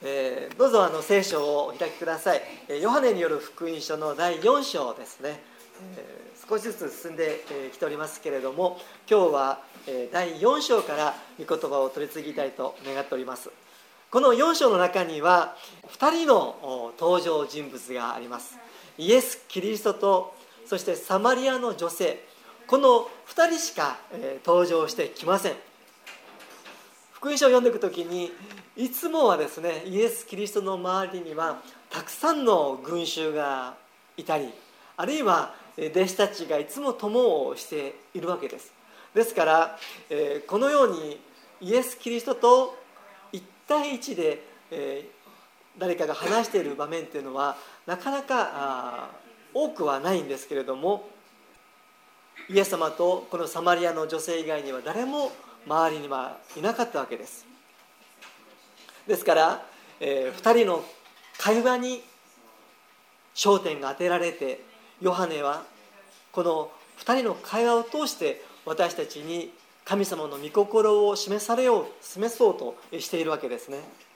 どうぞ聖書をお開きください。ヨハネによる福音書の第4章ですね。少しずつ進んできておりますけれども、今日は第4章から御言葉を取り次ぎたいと願っております。この4章の中には2人の登場人物があります。イエス・キリストと、そしてサマリアの女性、この2人しか登場してきません。福音書を読んでいくときに、いつもはですね、イエス・キリストの周りにはたくさんの群衆がいたり、あるいは弟子たちがいつも友をしているわけです。ですから、このようにイエス・キリストと1対1で誰かが話している場面というのはなかなか多くはないんですけれども、イエス様とこのサマリアの女性以外には誰も周りにはいなかったわけです。ですから、2人の会話に焦点が当てられて、ヨハネはこの2人の会話を通して私たちに神様の御心を示そうとしているわけですね。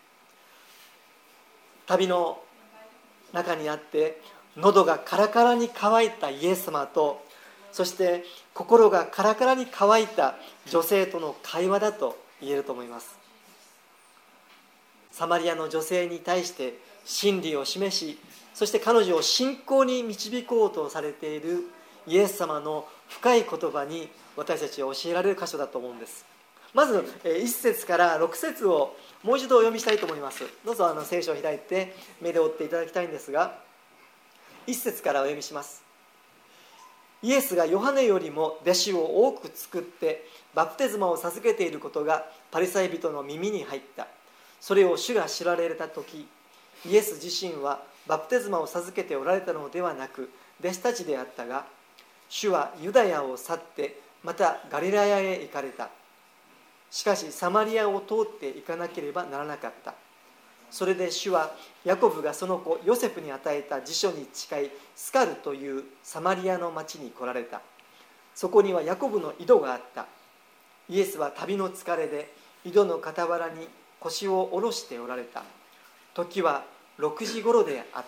旅の中にあって喉がカラカラに渇いたイエス様と、そして心がカラカラに渇いた女性との会話だと言えると思います。サマリアの女性に対して真理を示し、そして彼女を信仰に導こうとされているイエス様の深い言葉に私たちは教えられる箇所だと思うんです。まず1節から6節をもう一度お読みしたいと思います。どうぞ聖書を開いて目で追っていただきたいんですが、1節からお読みします。イエスがヨハネよりも弟子を多く作ってバプテスマを授けていることがパリサイ人の耳に入った。それを主が知られたとき、イエス自身はバプテスマを授けておられたのではなく弟子たちであったが、主はユダヤを去ってまたガリラヤへ行かれた。しかしサマリアを通って行かなければならなかった。それで主はヤコブがその子ヨセフに与えた地所に近いスカルというサマリアの町に来られた。そこにはヤコブの井戸があった。イエスは旅の疲れで井戸の傍らに腰を下ろしておられた。時は6時頃であった。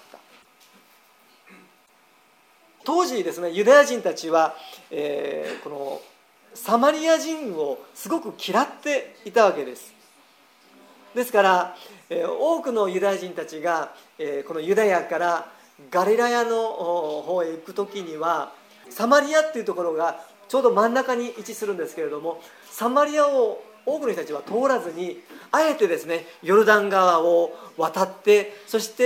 当時ですね、ユダヤ人たちは、このサマリア人をすごく嫌っていたわけです。ですから、多くのユダヤ人たちが、このユダヤからガリラヤの方へ行くときには、サマリアっていうところがちょうど真ん中に位置するんですけれども、サマリアを多くの人たちは通らずに、あえてですね、ヨルダン川を渡って、そして、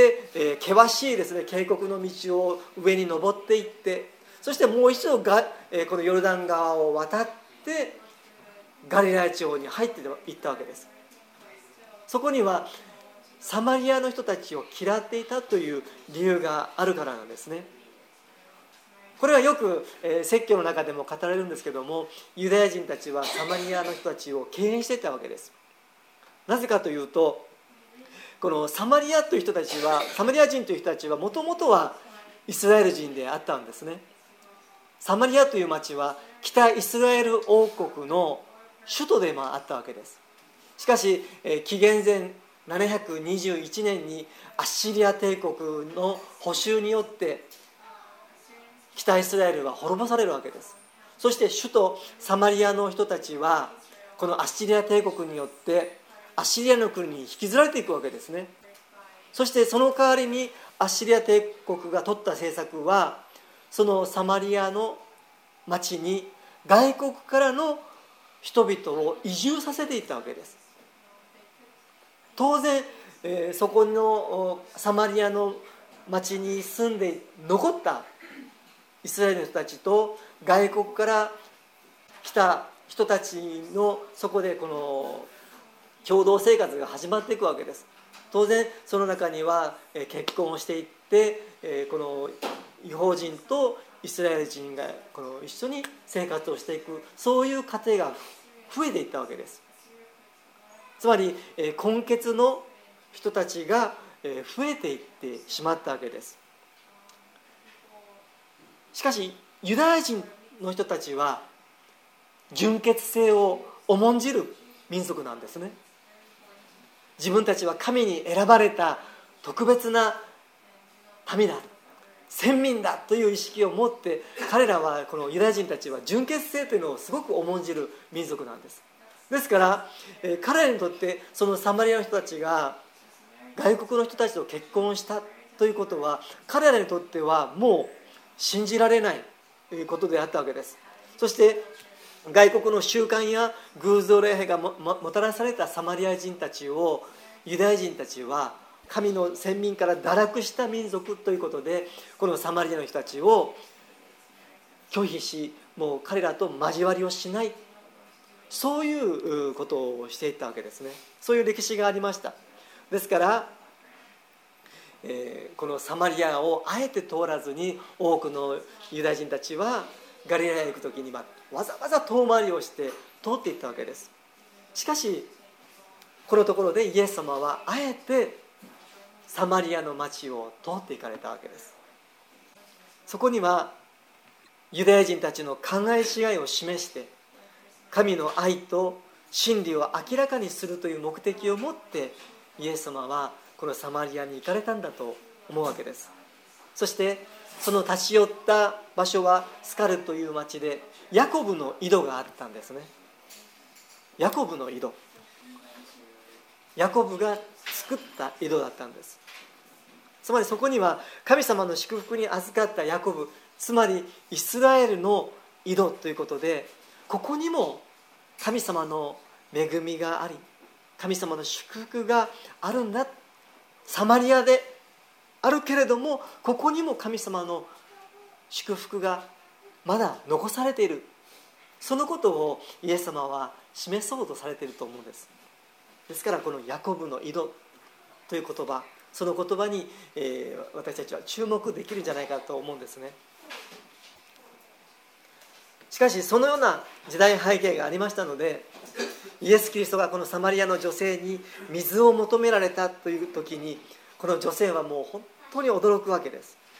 険しいですね、渓谷の道を上に登っていって、そしてもう一度このヨルダン川を渡ってガリラヤ地方に入っていったわけです。そこにはサマリアの人たちを嫌っていたという理由があるからなんですね。これはよく説教の中でも語られるんですけども、ユダヤ人たちはサマリアの人たちを敬遠していたわけです。なぜかというと、このサマリア人という人たちはもともとはイスラエル人であったんですね。サマリアという町は北イスラエル王国の首都でもあったわけです。しかし紀元前721年にアッシリア帝国の捕囚によって北イスラエルは滅ぼされるわけです。そして首都サマリアの人たちはこのアッシリア帝国によってアッシリアの国に引きずられていくわけですね。そしてその代わりにアッシリア帝国が取った政策は、そのサマリアの町に外国からの人々を移住させていったわけです。当然、そこのサマリアの町に住んで残ったイスラエルの人たちと外国から来た人たちのそこでこの共同生活が始まっていくわけです。当然その中には結婚をしていって、この異邦人とイスラエル人がこの一緒に生活をしていく、そういう家庭が増えていったわけです。つまり混血の人たちが増えていってしまったわけです。しかしユダヤ人の人たちは純血性を重んじる民族なんですね。 自分たちは神に選ばれた特別な民だ、先民だという意識を持って、彼らはこのユダヤ人たちは純潔性というのをすごく重んじる民族なんです。ですから、彼らにとってそのサマリアの人たちが外国の人たちと結婚したということは、彼らにとってはもう信じられないことであったわけです。そして外国の習慣や偶像礼拝が もたらされたサマリア人たちを、ユダヤ人たちは神の先民から堕落した民族ということで、このサマリアの人たちを拒否し、もう彼らと交わりをしない、そういうことをしていったわけですね。そういう歴史がありました。ですから、このサマリアをあえて通らずに、多くのユダヤ人たちはガリラヤへ行くときにわざわざ遠回りをして通っていったわけです。しかしこのところでイエス様はあえてサマリアの町を通って行かれたわけです。そこにはユダヤ人たちの考え違いを示して、神の愛と真理を明らかにするという目的を持ってイエス様はこのサマリアに行かれたんだと思うわけです。そしてその立ち寄った場所はスカルという町で、ヤコブの井戸があったんですね。ヤコブの井戸、ヤコブが作った井戸だったんです。つまりそこには神様の祝福に預かったヤコブ、つまりイスラエルの井戸ということで、ここにも神様の恵みがあり、神様の祝福があるんだ。サマリアであるけれども、ここにも神様の祝福がまだ残されている、そのことをイエス様は示そうとされていると思うんです。ですからこのヤコブの井戸という言葉、その言葉に、私たちは注目できるんじゃないかと思うんですね。しかしそのような時代背景がありましたので、イエス・キリストがこのサマリアの女性に水を求められたという時に、この女性はもう本当に驚くわけです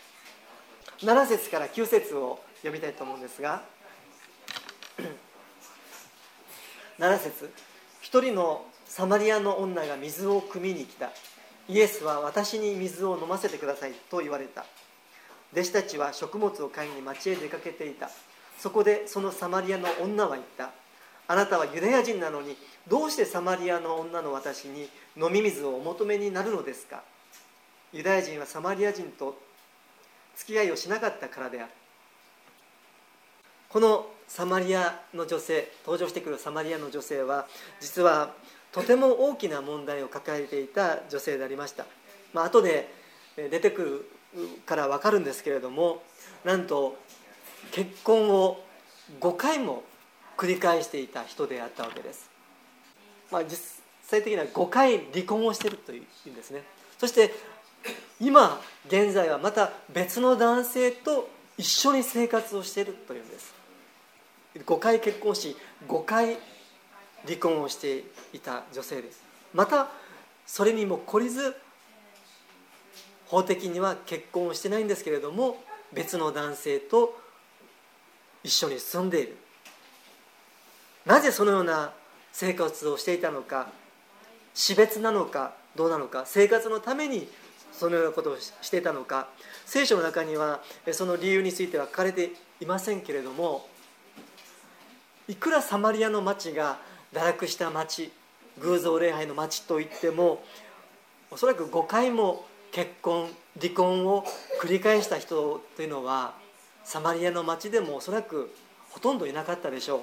。7節から9節を読みたいと思うんですが、7節、一人のサマリアの女が水を汲みに来た。イエスは私に水を飲ませてくださいと言われた。弟子たちは食物を買いに町へ出かけていた。そこでそのサマリアの女は言った。あなたはユダヤ人なのに、どうしてサマリアの女の私に飲み水をお求めになるのですか。ユダヤ人はサマリア人と付き合いをしなかったからである。このサマリアの女性、登場してくるサマリアの女性は、実はとても大きな問題を抱えていた女性でありました。後で出てくるから分かるんですけれども、なんと結婚を5回も繰り返していた人であったわけです。実際的には5回離婚をしているというんですね。そして今現在はまた別の男性と一緒に生活をしているというんです。5回結婚し5回離婚をしていた女性です。またそれにも懲りず、法的には結婚をしてないんですけれども、別の男性と一緒に住んでいる。なぜそのような生活をしていたのか、死別なのかどうなのか、生活のためにそのようなことをしていたのか、聖書の中にはその理由については書かれていませんけれども、いくらサマリアの町が堕落した町、偶像礼拝の町といっても、おそらく5回も結婚離婚を繰り返した人というのはサマリアの町でもおそらくほとんどいなかったでしょう。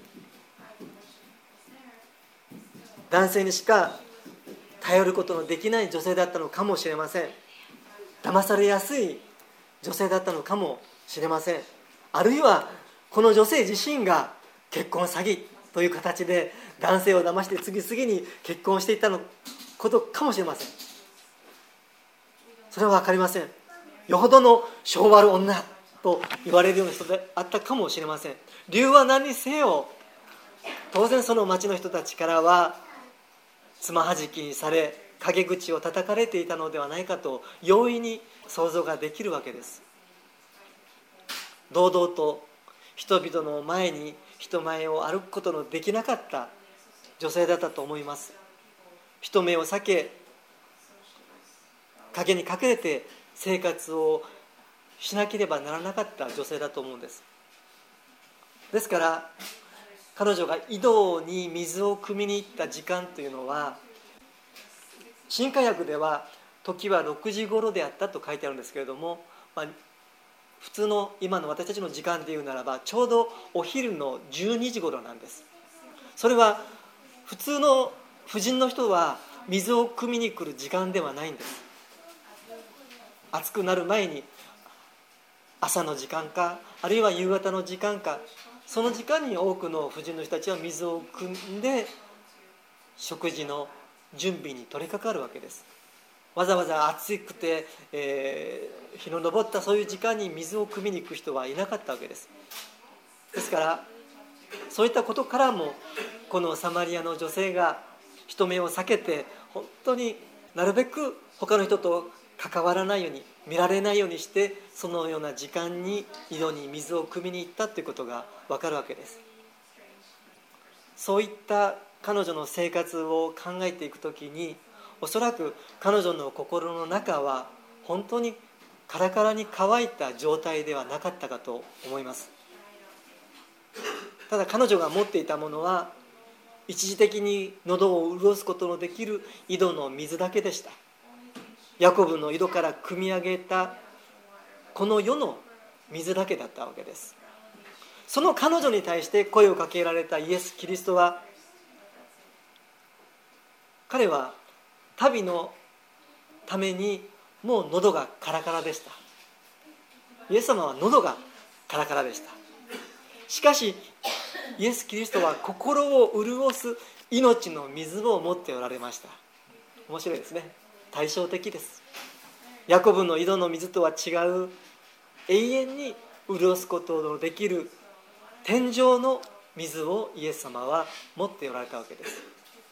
男性にしか頼ることのできない女性だったのかもしれません。騙されやすい女性だったのかもしれません。あるいはこの女性自身が結婚詐欺という形で男性を騙して次々に結婚していったことかもしれません。それは分かりません。よほどの性悪女と言われるような人であったかもしれません。理由は何にせよ、当然その町の人たちからはつまはじきにされ、陰口を叩かれていたのではないかと容易に想像ができるわけです。堂々と人々の前に人前を歩くことのできなかった女性だったと思います。 人目を避け、陰に隠れて生活をしなければならなかった女性だと思うんです。ですから彼女が井戸に水を汲みに行った時間というのは、新海訳では時は6時頃であったと書いてあるんですけれども、普通の今の私たちの時間でいうならばちょうどお昼の12時頃なんです。それは普通の婦人の人は水を汲みに来る時間ではないんです。暑くなる前に朝の時間か、あるいは夕方の時間か、その時間に多くの婦人の人たちは水を汲んで食事の準備に取り掛かるわけです。わざわざ暑くて、日の昇ったそういう時間に水を汲みに行く人はいなかったわけです。ですからそういったことからも、このサマリアの女性が人目を避けて、本当になるべく他の人と関わらないように、見られないようにして、そのような時間に井戸に水を汲みに行ったということが分かるわけです。そういった彼女の生活を考えていくときに、おそらく彼女の心の中は本当にカラカラに乾いた状態ではなかったかと思います。ただ彼女が持っていたものは、一時的に喉を潤すことのできる井戸の水だけでした。ヤコブの井戸から汲み上げたこの世の水だけだったわけです。その彼女に対して声をかけられたイエス・キリストは、彼は旅のためにもう喉がカラカラでした。イエス様は喉がカラカラでした。しかしイエス・キリストは心を潤す命の水を持っておられました。面白いですね。対照的です。ヤコブの井戸の水とは違う、永遠に潤すことのできる天上の水をイエス様は持っておられたわけです。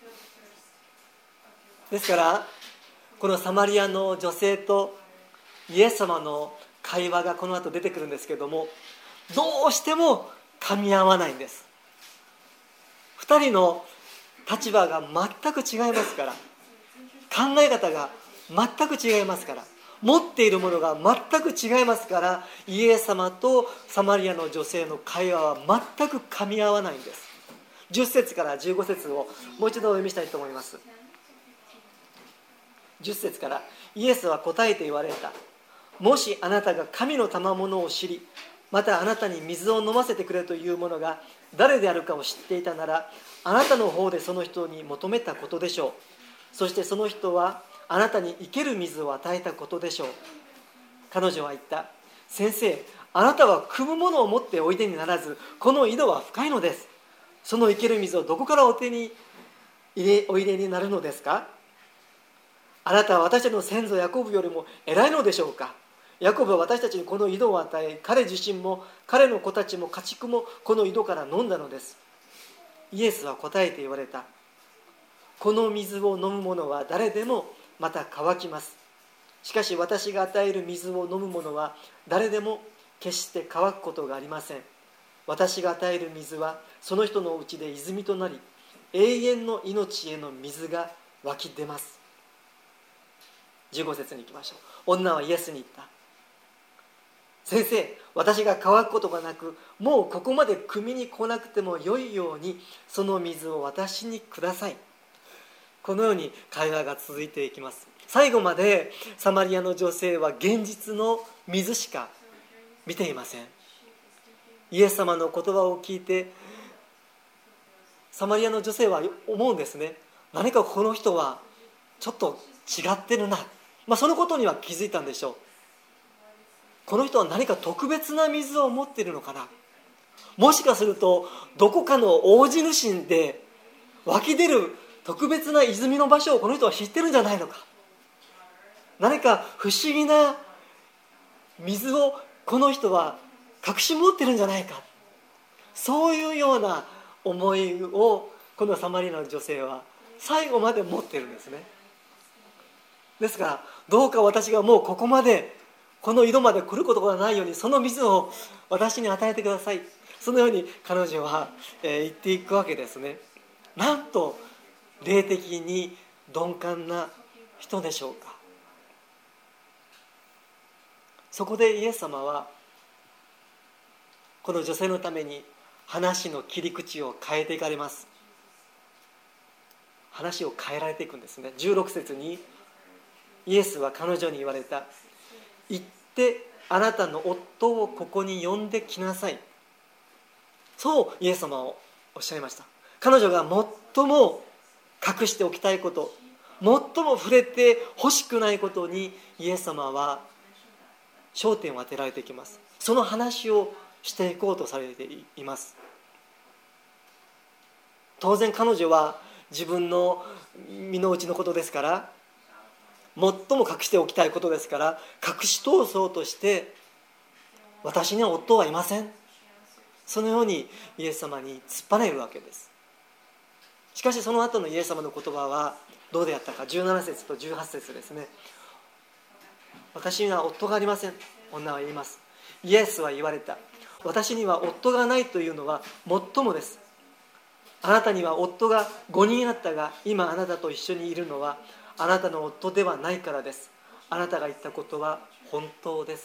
ですからこのサマリアの女性とイエス様の会話がこの後出てくるんですけれども、どうしても噛み合わないんです。2人の立場が全く違いますから、考え方が全く違いますから、持っているものが全く違いますから、イエス様とサマリアの女性の会話は全く噛み合わないんです。10節から15節をもう一度お読みしたいと思います。10節から、イエスは答えて言われた。もしあなたが神の賜物を知り、またあなたに水を飲ませてくれというものが誰であるかを知っていたなら、あなたの方でその人に求めたことでしょう。そしてその人はあなたに生ける水を与えたことでしょう。彼女は言った。先生、あなたは汲むものを持っておいでにならず、この井戸は深いのです。その生ける水をどこからおいでになるのですか。あなたは私たちの先祖ヤコブよりも偉いのでしょうか。ヤコブは私たちにこの井戸を与え、彼自身も彼の子たちも家畜もこの井戸から飲んだのです。イエスは答えて言われた。この水を飲む者は誰でもまた乾きます。しかし私が与える水を飲む者は誰でも決して乾くことがありません。私が与える水はその人のうちで泉となり、永遠の命への水が湧き出ます。15節に行きましょう。女はイエスに言った。先生、私が乾くことがなく、もうここまで汲みに来なくてもよいように、その水を私にください。このように会話が続いていきます。最後までサマリアの女性は現実の水しか見ていません。イエス様の言葉を聞いて、サマリアの女性は思うんですね。何かこの人はちょっと違ってるな。そのことには気づいたんでしょう。この人は何か特別な水を持っているのかな。もしかするとどこかの大地主で湧き出る特別な泉の場所をこの人は知ってるんじゃないのか。何か不思議な水をこの人は隠し持ってるんじゃないか。そういうような思いをこのサマリアの女性は最後まで持ってるんですね。ですからどうか私がもうここまでこの井戸まで来ることがないように、その水を私に与えてください。そのように彼女は言っていくわけですね。なんと霊的に鈍感な人でしょうか。そこでイエス様はこの女性のために話の切り口を変えていかれます。話を変えられていくんですね。16節にイエスは彼女に言われた。行ってあなたの夫をここに呼んできなさい。そうイエス様はおっしゃいました。彼女が最も隠しておきたいこと、最も触れて欲しくないことにイエス様は焦点を当てられていきます。その話をしていこうとされています。当然彼女は自分の身の内のことですから、最も隠しておきたいことですから、隠し通そうとして、私には夫はいません、そのようにイエス様に突っぱねるわけです。しかしその後のイエス様の言葉はどうであったか。17節と18節ですね。私には夫がありません、女は言います。イエスは言われた。私には夫がないというのはもっともです。あなたには夫が5人あったが、今あなたと一緒にいるのはあなたの夫ではないからです。あなたが言ったことは本当です。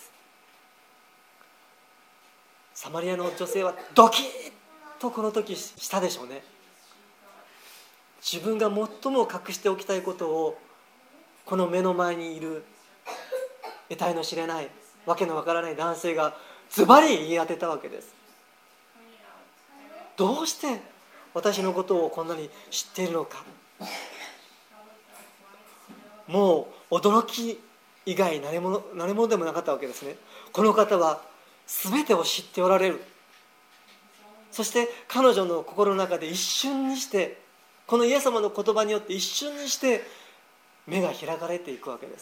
サマリアの女性はドキッとこの時したでしょうね。自分が最も隠しておきたいことをこの目の前にいる得体の知れないわけのわからない男性がズバリ言い当てたわけです。どうして私のことをこんなに知っているのか。もう驚き以外何者でもなかったわけですね。この方は全てを知っておられる。そして彼女の心の中で一瞬にして、このイエス様の言葉によって一瞬にして目が開かれていくわけです。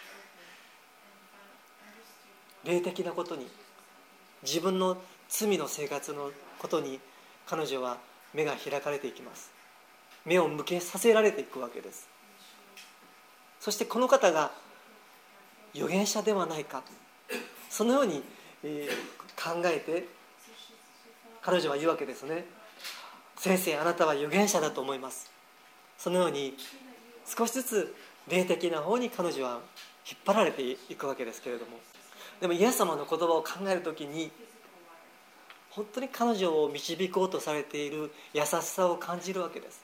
霊的なことに、自分の罪の生活のことに彼女は目が開かれていきます。目を向けさせられていくわけです。そしてこの方が預言者ではないか、そのように考えて彼女は言うわけですね。先生、あなたは預言者だと思います。そのように少しずつ霊的な方に彼女は引っ張られていくわけですけれども、でもイエス様の言葉を考えるときに本当に彼女を導こうとされている優しさを感じるわけです。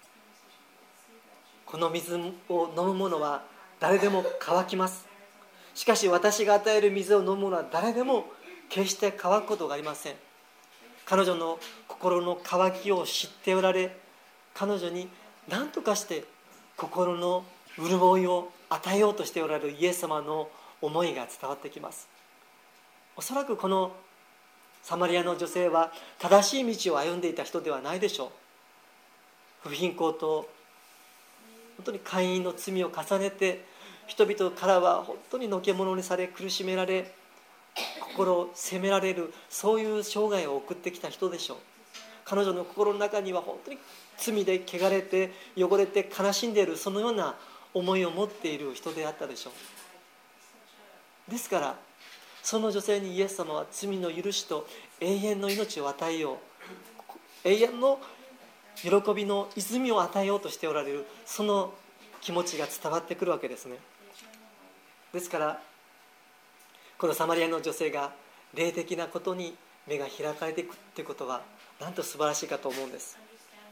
この水を飲む者は誰でも乾きます。しかし私が与える水を飲む者は誰でも決して乾くことがありません。彼女の心の渇きを知っておられ、彼女に何とかして心の潤いを与えようとしておられるイエス様の思いが伝わってきます。おそらくこのサマリアの女性は正しい道を歩んでいた人ではないでしょう。不貧困と本当に姦淫の罪を重ねて、人々からは本当にのけ者にされ苦しめられ、心を責められる、そういう生涯を送ってきた人でしょう。彼女の心の中には本当に罪で汚れて汚れて悲しんでいる、そのような思いを持っている人であったでしょう。ですからその女性にイエス様は罪の許しと永遠の命を与えよう、永遠の喜びの泉を与えようとしておられる、その気持ちが伝わってくるわけですね。ですからこのサマリアの女性が霊的なことに目が開かれていくということはなんと素晴らしいかと思うんです。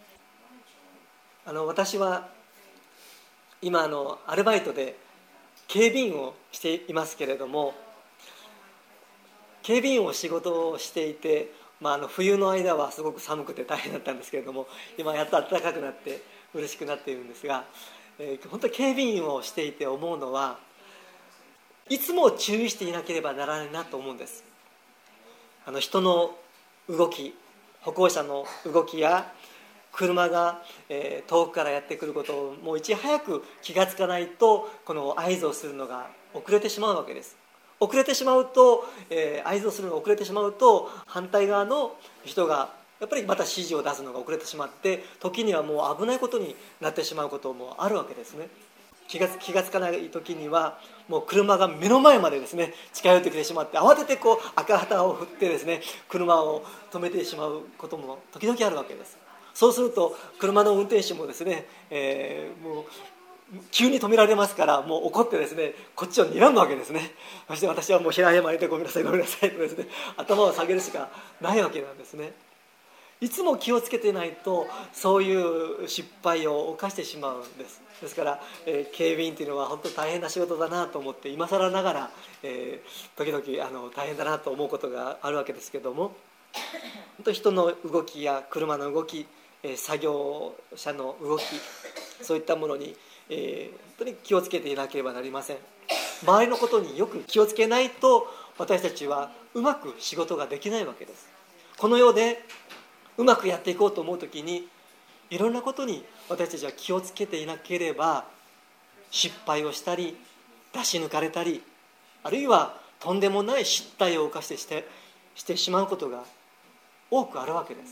私は今アルバイトで警備員をしていますけれども、警備員を仕事をしていて、冬の間はすごく寒くて大変だったんですけれども、今やっと暖かくなって嬉しくなっているんですが、本当に警備員をしていて思うのは、いつも注意していなければならないなと思うんです。人の動き、歩行者の動きや車が遠くからやってくることをもういち早く気がつかないと、この合図をするのが遅れてしまうわけです。遅れてしまうと、合図をするのが遅れてしまうと、反対側の人がやっぱりまた指示を出すのが遅れてしまって、時にはもう危ないことになってしまうこともあるわけですね。気がつかない時にはもう車が目の前までですね近寄ってきてしまって、慌てて赤旗を振ってですね車を止めてしまうことも時々あるわけです。 そうすると車の運転手もですね、もう急に止められますから、もう怒ってですね、こっちを睨むわけですね。そして私はもう平謝りでごめんなさいごめんなさいとですね、頭を下げるしかないわけなんですね。いつも気をつけてないとそういう失敗を犯してしまうんです。ですから、警備員というのは本当に大変な仕事だなと思って今更ながら、時々大変だなと思うことがあるわけですけども、本当に人の動きや車の動き、作業者の動き、そういったものに、本当に気をつけていなければなりません。周りのことによく気をつけないと私たちはうまく仕事ができないわけです。この世でうまくやっていこうと思うときに、いろんなことに私たちは気をつけていなければ失敗をしたり出し抜かれたり、あるいはとんでもない失態を犯してしまうことが多くあるわけです。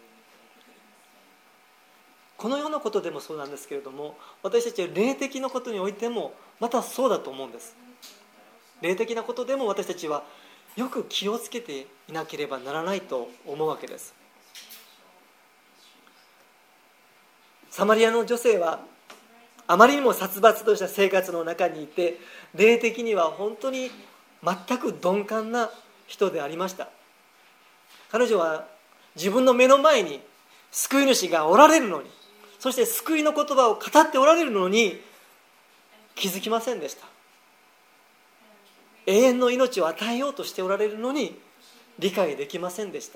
このようなことでもそうなんですけれども、私たちは霊的なことにおいてもまたそうだと思うんです。霊的なことでも私たちはよく気をつけていなければならないと思うわけです。サマリアの女性はあまりにも殺伐とした生活の中にいて、霊的には本当に全く鈍感な人でありました。彼女は自分の目の前に救い主がおられるのに、そして救いの言葉を語っておられるのに気づきませんでした。永遠の命を与えようとしておられるのに理解できませんでした。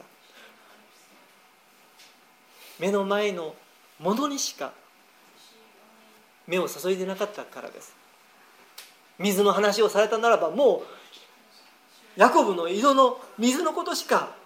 目の前のものにしか目を注いでなかったからです。水の話をされたならば、もうヤコブの井戸の水のことしか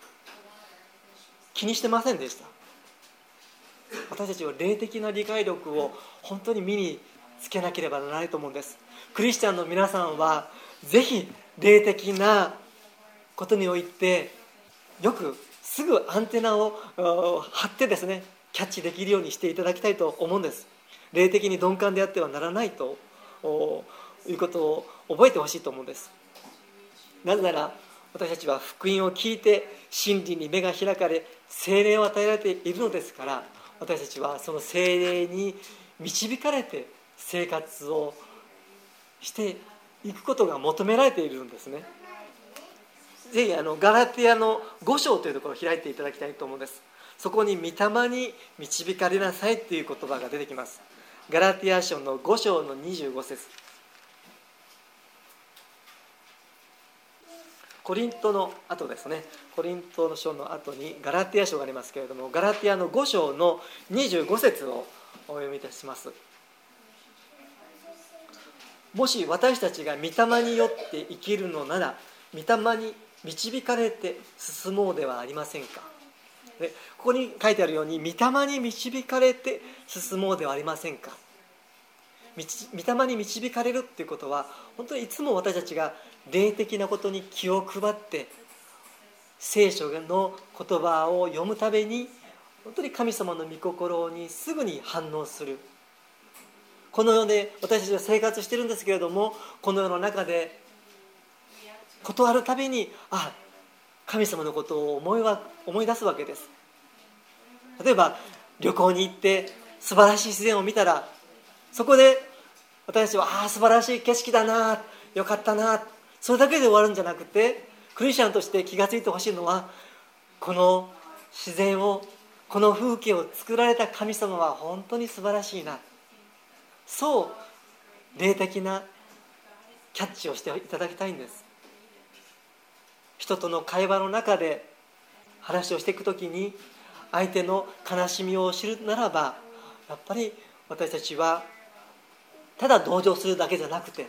気にしてませんでした。私たちは霊的な理解力を本当に身につけなければならないと思うんです。クリスチャンの皆さんはぜひ霊的なことにおいてよくすぐアンテナを張ってですね、キャッチできるようにしていただきたいと思うんです。霊的に鈍感であってはならないということを覚えてほしいと思うんです。なぜなら私たちは福音を聞いて真理に目が開かれ聖霊を与えられているのですから、私たちはその聖霊に導かれて生活をしていくことが求められているんですね。ぜひガラティアの5章というところを開いていただきたいと思うんです。そこに御霊に導かれなさいという言葉が出てきます。ガラティア書の5章の25節。コリントの後ですね、コリントの書の後にガラティア書がありますけれども、ガラティアの5章の25節をお読みいたします。もし私たちが御霊によって生きるのなら、御霊に導かれて進もうではありませんか。でここに書いてあるように、御霊に導かれて進もうではありませんか。御霊に導かれるっていうことは、本当にいつも私たちが霊的なことに気を配って聖書の言葉を読むたびに、本当に神様の御心にすぐに反応する。この世で私たちは生活しているんですけれども、この世の中で事あるたびに神様のことを思い出すわけです。例えば旅行に行って素晴らしい自然を見たら、そこで私たちは素晴らしい景色だな、よかったな、それだけで終わるんじゃなくて、クリスチャンとして気がついてほしいのは、この自然を、この風景を作られた神様は本当に素晴らしいな、そう霊的なキャッチをしていただきたいんです。人との会話の中で話をしていくときに、相手の悲しみを知るならば、やっぱり私たちはただ同情するだけじゃなくて、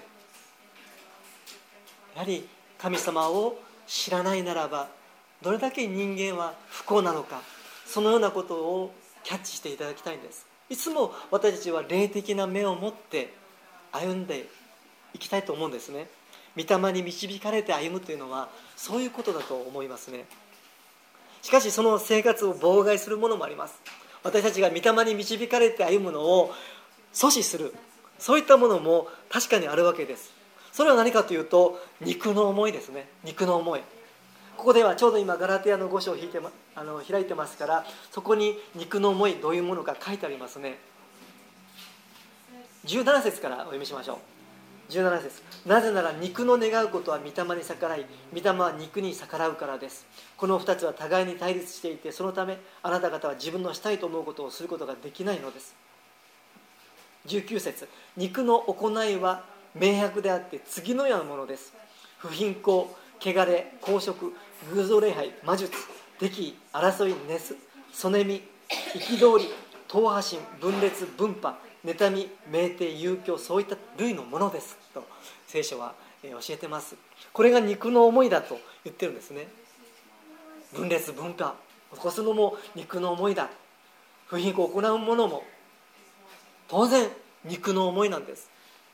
やはり神様を知らないならばどれだけ人間は不幸なのか、そのようなことをキャッチしていただきたいんです。いつも私たちは霊的な目を持って歩んでいきたいと思うんですね。御霊に導かれて歩むというのはそういうことだと思いますね。しかしその生活を妨害するものもあります。私たちが御霊に導かれて歩むのを阻止する、そういったものも確かにあるわけです。それは何かというと、肉の思いですね。肉の思い。 ここではちょうど今ガラテヤの5章を開いてますから、そこに肉の思いどういうものか書いてありますね。17節からお読みしましょう。17節、なぜなら肉の願うことは御霊に逆らい、御霊は肉に逆らうからです。この2つは互いに対立していて、そのためあなた方は自分のしたいと思うことをすることができないのです。19節、肉の行いは明白であって次のようなものです。不貧困、汚れ、公職、偶像礼拝、魔術、敵意、争い、そねみ、憤り、党派心、分裂、分派、妬み、酩酊、遊興、そういった類のものですと聖書は教えてます。これが肉の思いだと言ってるんですね。分裂、分派起こすのも肉の思いだ。不貧困を行うものも当然肉の思いなんです。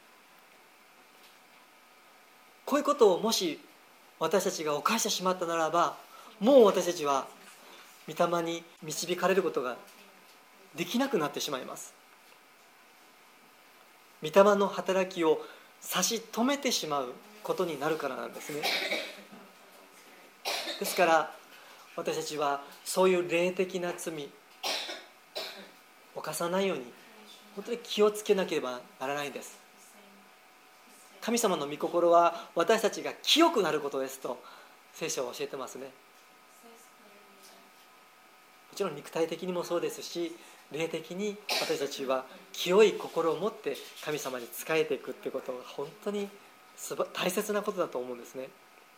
こういうことをもし私たちが犯してしまったならば、もう私たちは御霊に導かれることができなくなってしまいます。御霊の働きを差し止めてしまうことになるからなんですね。ですから私たちはそういう霊的な罪を犯さないように本当に気をつけなければならないんです。神様の御心は私たちが清くなることですと聖書は教えてますね。もちろん肉体的にもそうですし、霊的に私たちは清い心を持って神様に仕えていくということが本当に大切なことだと思うんですね。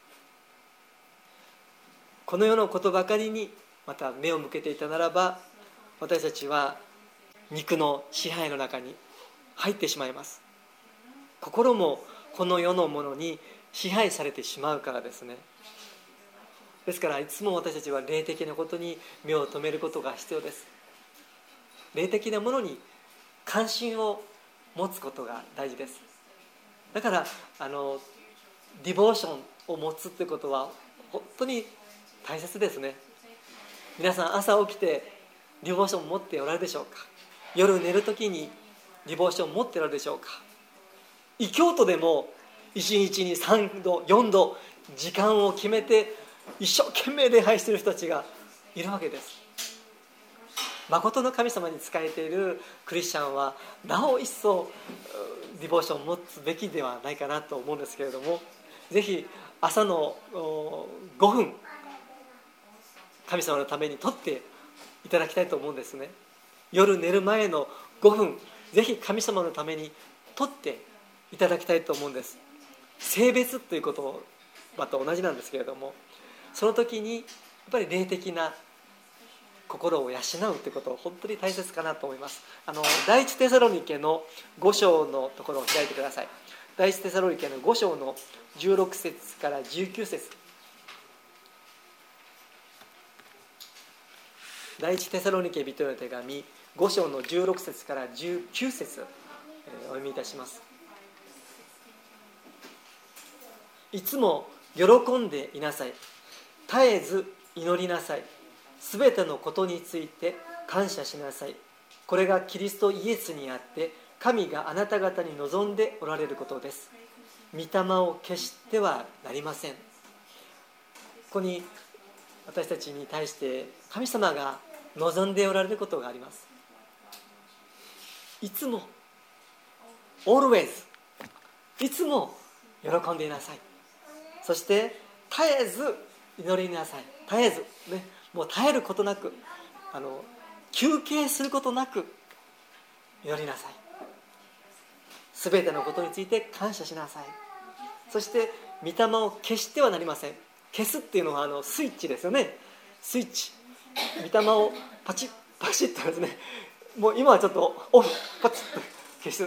この世のことばかりにまた目を向けていたならば、私たちは肉の支配の中に入ってしまいます。心もこの世のものに支配されてしまうからですね。ですからいつも私たちは霊的なことに目を留めることが必要です。霊的なものに関心を持つことが大事です。だからディボーションを持つということは本当に大切ですね。皆さん朝起きてディボーションを持っておられるでしょうか。夜寝るときにディボーションを持っておられるでしょうか。異教徒でも1日に3度4度時間を決めて一生懸命礼拝している人たちがいるわけです。誠の神様に仕えているクリスチャンはなお一層ディボーションを持つべきではないかなと思うんですけれども、ぜひ朝の5分神様のために取っていただきたいと思うんですね。夜寝る前の5分ぜひ神様のために取っていただきたいと思うんです。聖別ということと同じなんですけれども、その時にやっぱり霊的な心を養うということを本当に大切かなと思います。第一テサロニケの5章のところを開いてください。第一テサロニケの5章の16節から19節。第一テサロニケ人への手紙5章の16節から19節お読みいたします。いつも喜んでいなさい。絶えず祈りなさい。すべてのことについて感謝しなさい。これがキリストイエスにあって神があなた方に望んでおられることです。御霊を決してはなりません。ここに私たちに対して神様が望んでおられることがあります。いつも always いつも喜んでいなさい。そして絶えず祈りなさい。絶えずね、もう絶えることなく休憩することなく祈りなさい。すべてのことについて感謝しなさい。そして御霊を消してはなりません。消すっていうのはスイッチですよね。スイッチ、御霊をパチッパチッとですね、もう今はちょっとオフパチッと消す。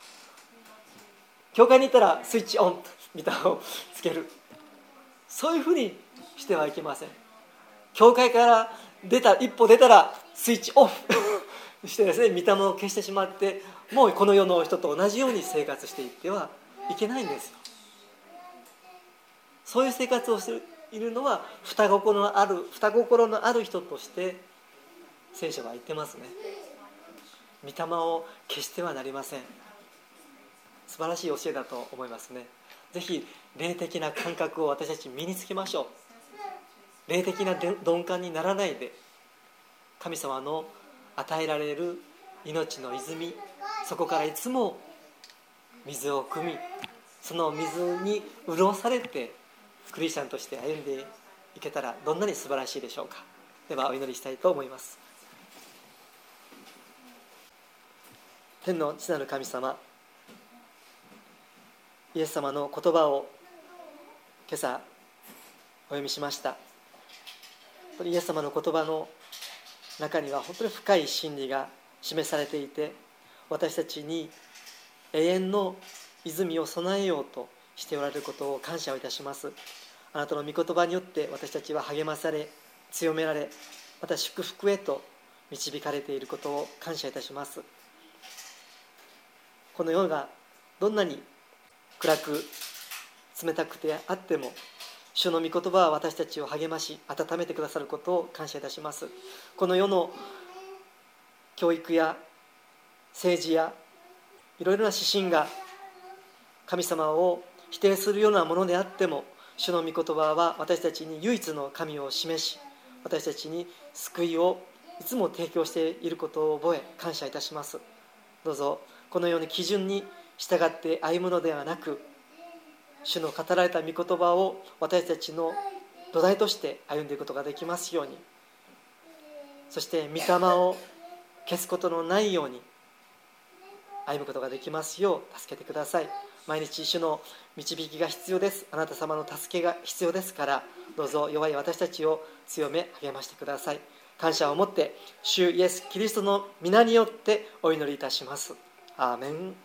教会に行ったらスイッチオンと御霊をつける。そういうふうにしてはいけません。教会から一歩出たらスイッチオフしてですね、御霊を消してしまってもうこの世の人と同じように生活していってはいけないんですよ。そういう生活をしているのは双心のある人として聖書は言ってますね。御霊を消してはなりません。素晴らしい教えだと思いますね。ぜひ霊的な感覚を私たち身につけましょう。 霊的な鈍感にならないで、神様の与えられる命の泉、そこからいつも水を汲み、その水に潤されてクリスチャンとして歩んでいけたらどんなに素晴らしいでしょうか。ではお祈りしたいと思います。天の父なる神様、イエス様の言葉を今朝お読みしました。イエス様の言葉の中には本当に深い真理が示されていて、私たちに永遠の泉を備えようとしておられることを感謝をいたします。あなたの御言葉によって私たちは励まされ、強められ、また祝福へと導かれていることを感謝いたします。この世がどんなに暗く冷たくてあっても、主の御言葉は私たちを励まし温めてくださることを感謝いたします。この世の教育や政治やいろいろな指針が神様を否定するようなものであっても、主の御言葉は私たちに唯一の神を示し、私たちに救いをいつも提供していることを覚え感謝いたします。どうぞこのように基準に従って歩むのではなく、主の語られた御言葉を私たちの土台として歩んでいくことができますように、そして御霊を消すことのないように歩むことができますよう助けてください。毎日主の導きが必要です。あなた様の助けが必要ですから、どうぞ弱い私たちを強め励ましてください。感謝を持って主イエスキリストの皆によってお祈りいたします。アーメン。